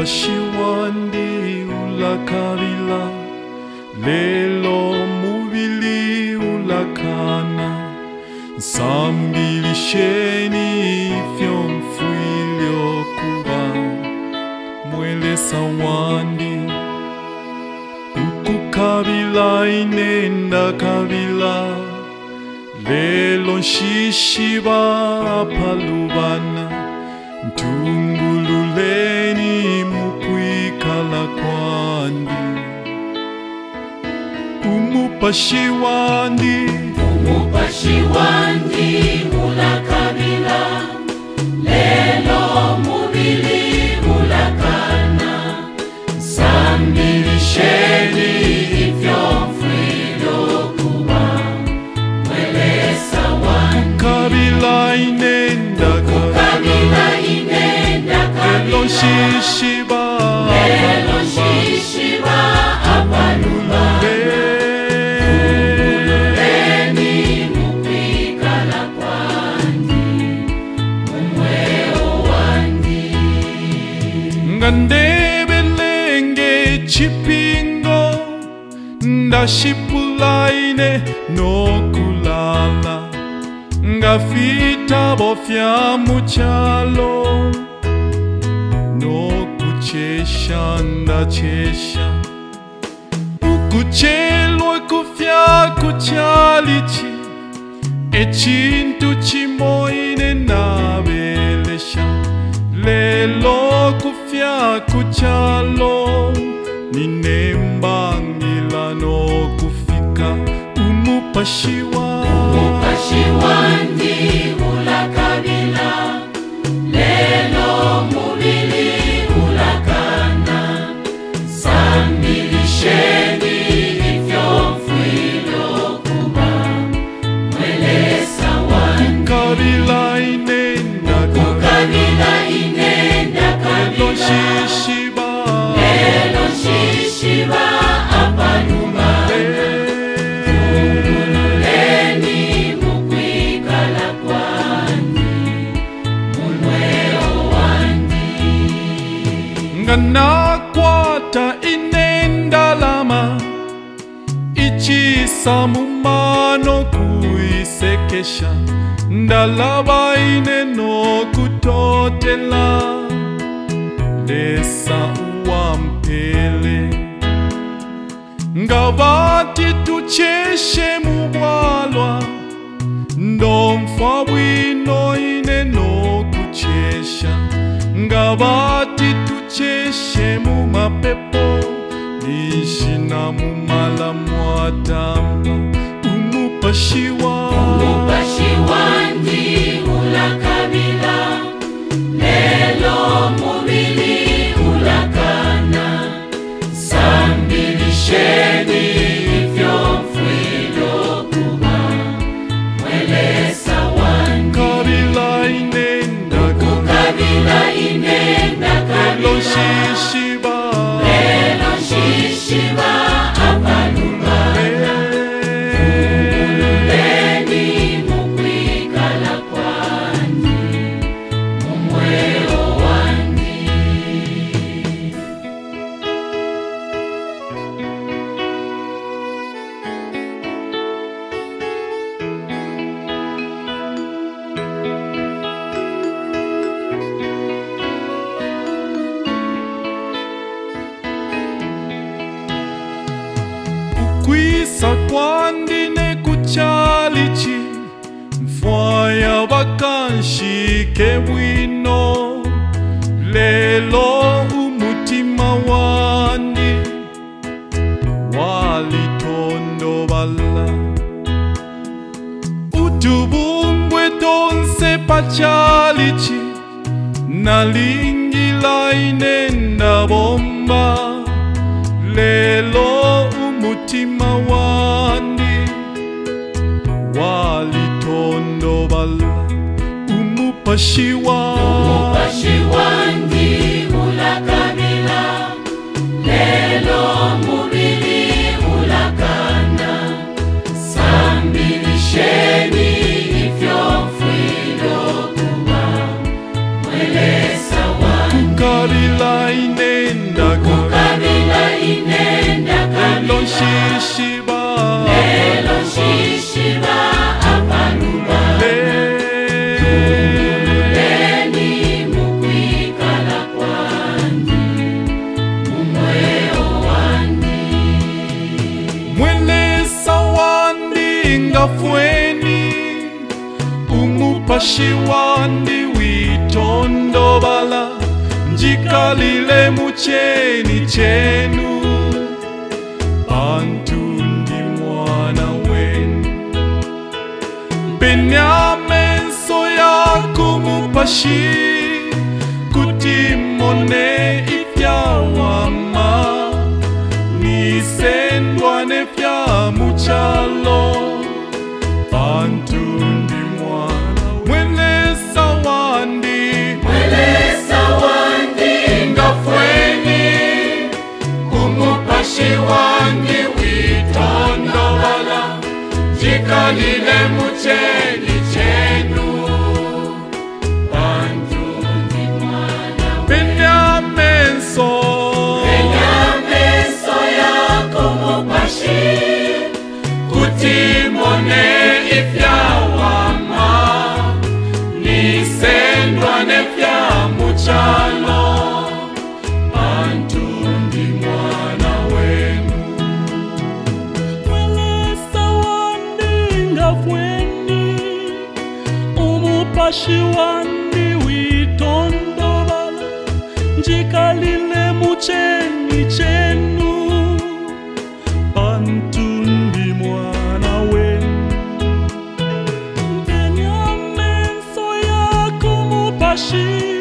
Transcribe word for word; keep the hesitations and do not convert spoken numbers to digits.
Umupashiwandi ulakabila, lelo mubili ulakana, sambilisheni fyomfuilyo kuba, mwele sawandi. Ukukabila inenda kabila, lelo nshishiba palubana, ntungululeni mukwikala kwandi. Umupashiwandi, Umupashiwandi ulakabila, lelo mubili ulakana, sambilisheni ifyomfuilyo kuba, mwele sawandi. kabila inenda Kabila inenda kabila, lelo nshishiba lelo nshishiba apalubana, eni mukwikala kwandi, mumweo wandi. ngandebelenge chipingo, ndashipulaine nokulala, ngafita bofya muchalo, nokuchesha ndachesha, ukuchelwa kufya kuchalichi, echintu chimoine nabelesha, lelo kufya kuchalo, ninembangila nokufika. Umupashiwa Umupashiwandi ulakabila, lelo mubili ulakana, sambilisheni ifyomfuilyo kuba, mwele sawandi. kabila inenda Kabila inenda lelo kabila, nshishiba lelo nshishiba apalubana, eni mukwikala kwandi, mumweo wandi. nganakwata inenda lama, ichisa mumano kuisekesha, ndalaba ineno kutotela, lesa uwampele, ngavati tucheshe mubwalwa, ndomfa bwino ineno kuchesha, ngavati tucheshe mumapepo, nishina mumala mwatamba. Umupashiwa Umupashiwandi ulakabila, lelo mubili ulakana, sambilisheni ifyomfuilyo kuba, mwele sawandi. kabila inenda Kabila inenda lelo kabila, nshishiba lelo nshishiba apalubana, eni mukwikala kwandi, mumweo wandi. kwisa kwandine kuchalichi, mfwaya bakanshike bwino, lelo umutima wandi walitondobala, utubumbwe tonse pachalichi, nalingila inenda bomba, lelo umutima wandi walitondobala. Umupashiwa Umupashiwandi ulakabila, lelo mubili ulakana, sambilisheni ifyomfuilyo kuba, mwele sawandi. kabila ine shishiba lelo shishiba apanuba leni mukwikala kwandi mumweo wandi mwelesa wandi ngafweni umupashi wandi witondobala njikalile mucheni chenu bantu ndi mwana wenu benyamenso yako mupashi kuti mone ivyawama nisendwane vya muchalo bantu ndi mwana mwelesa wandi mwelesa wandi ngafweni umupashi wandi witondobala njikalile mucheni chenu bantu ndi mwana benyamenso benyamenso yako mupashi kuti mone ivyawama nisendwane vya muchalo bantu ndi mwana wenu mwelesa wandi ngafweni umupashi wandi witondobala njikalile mucheni chenu bantu ndi mwana wenu benyamenso yako mupashi